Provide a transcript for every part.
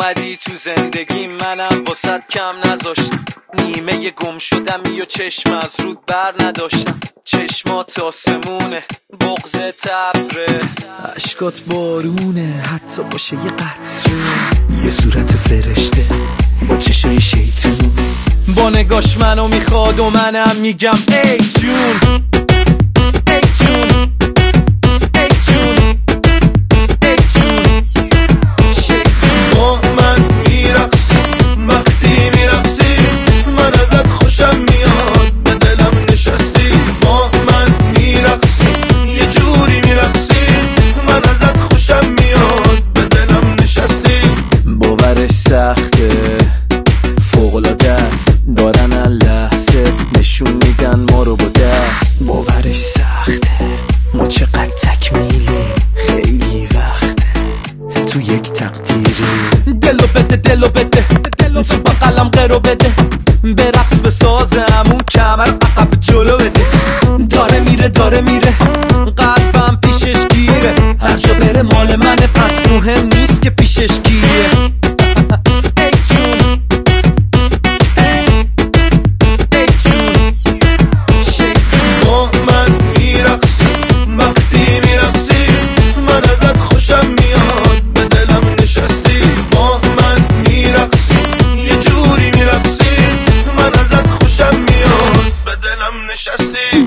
اومدی تو زندگی منم واسط کم نذاشتم، نیمه گم شدم و چشم از رود بر نداشتم. چشمات آسمونه، بغض تبره، عشقات بارونه، حتی باشه یه قطره. یه صورت فرشته با چشای شیطون، با نگاش منو میخواد و منم میگم ای جون ای جون ای جون ای جون. با من میرقصی وقتی میرقصی، من ازت خوشم میاد به دلم نشستی. با من میرقصی یه جوری میرقصی، من ازت خوشم میاد به دلم نشستی. باورش سخته فوق‌العاده است، دارن لحظه نشون میدن ما رو با دست. باورش سخته ما چقدر تکمیلی، خیلی وقته تو یک تقدیری. دلو بده دلو بده تو با قلم قرو بده، برقص بسازم اون کمر عقب جلو بده. داره میره قلبم پیشش گیره، هر جا بره مال منه پس مهم نیست که پیشش گیره. ای جون ای جون. با من میرقصی وقتی میرقصی، من ازت خوشم میاد به دلم نشستی. با من میرقصی یه جوری میرقصی، من ازت خوشم میاد به دلم نشستی.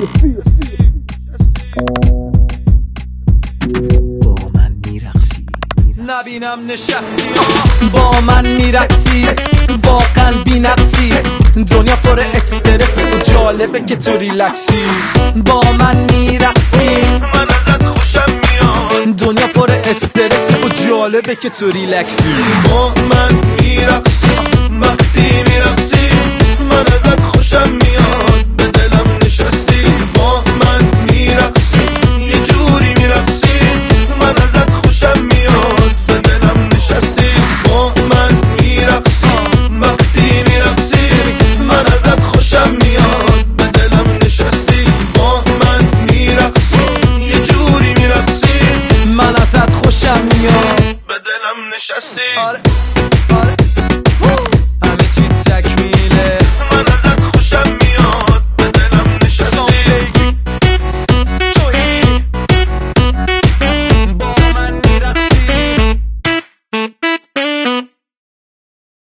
با من میرقصی نبینم نشستی با من میرقصی، واقعا بی نقصی. دنیا پر استرس و جالبه که تو ریلکسی. با من میرقصی من ازت خوشم میاد، دنیا پر استرس و جالبه که تو ریلکسی. با من میرقصی وقتی میرقصی، من ازت خوشم میاد به دلم نشستی. با من میرقصی یه جوری میرقصی، من ازت خوشم میاد به دلم نشستی. با من میرقصی وقتی میرقصی، من ازت خوشم میاد به دلم نشستی. با من میرقصی یه جوری میرقصی، من ازت خوشم میاد به دلم نشستی. آره